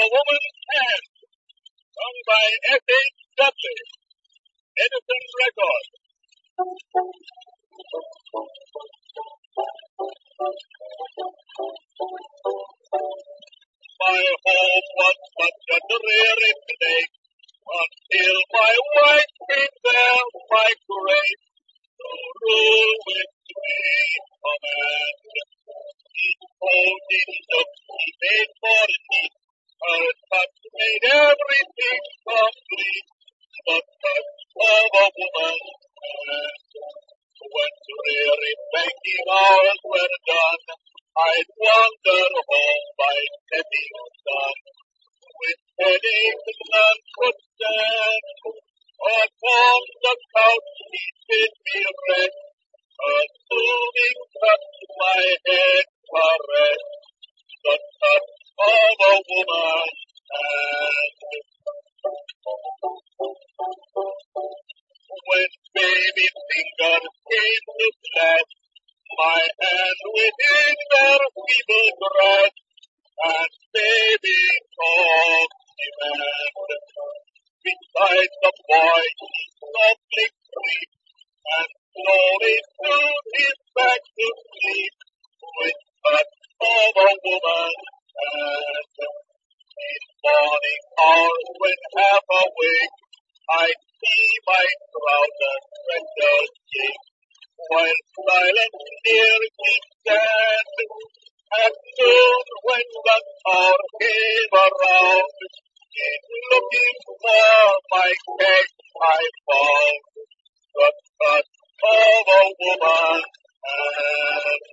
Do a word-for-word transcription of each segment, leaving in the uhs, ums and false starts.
a Woman's Hand, sung by S H. Dudley, Edison Records. My home was such a dreary place until my wife came there by grace to rule with sweet command. Each folding look she made for me, her touch made everything complete. The touch of a woman's hand. When dreary banking hours were done, I'd wander home by setting sun. With headache none could stand, upon the couch she bid me rest. A soothing touch my head caressed, the touch of a woman's hand. When baby fingers came to clasp my hand within their feeble grasp, and baby talked demand. Beside the boy she softly crept, and slowly soothed his back to sleep, with touch of a woman's hand. In morning hours when half awake, I'd see my trousers pressure cheek, while silent near me stand. At noon when the hour came around, in looking for my cake I found the touch of a woman's hand.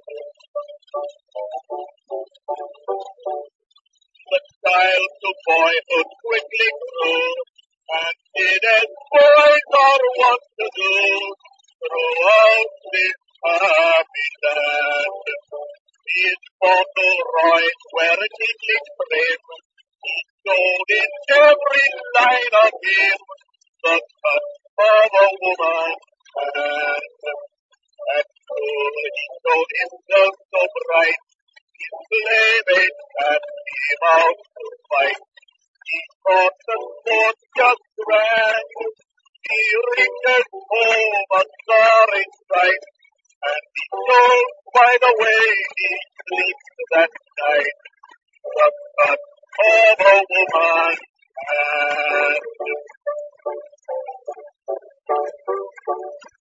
The child to boyhood quickly grew, and did as boys are wont to do throughout this happy land. His bottle Royce were neatly framed, he showed in every line of him the touch of a woman's hand. At school he showed himself so bright, his playmates had him out to fight. He thought the sport just grand, he reached home a sorry sight, and he told by the way he sleeps that night the touch of a woman's hand.